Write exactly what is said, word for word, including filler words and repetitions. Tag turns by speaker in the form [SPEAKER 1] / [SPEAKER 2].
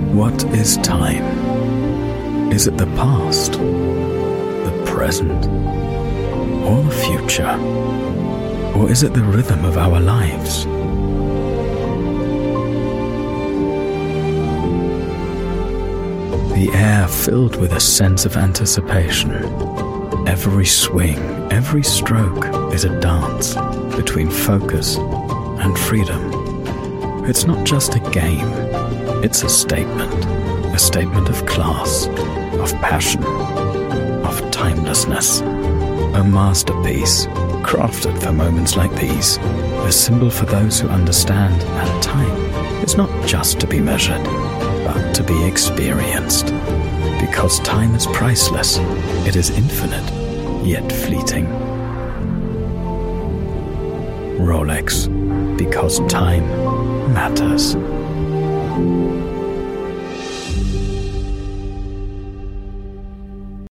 [SPEAKER 1] What is time? Is it the past, the present, or the future? Or is it the rhythm of our lives? The air filled with a sense of anticipation. Every swing, every stroke is a dance between focus and freedom. It's not just a game, it's a statement. A statement of class, of passion, of timelessness. A masterpiece, crafted for moments like these. A symbol for those who understand that time is not just to be measured, but to be experienced. Because time is priceless, it is infinite, yet fleeting. Rolex, because time matters.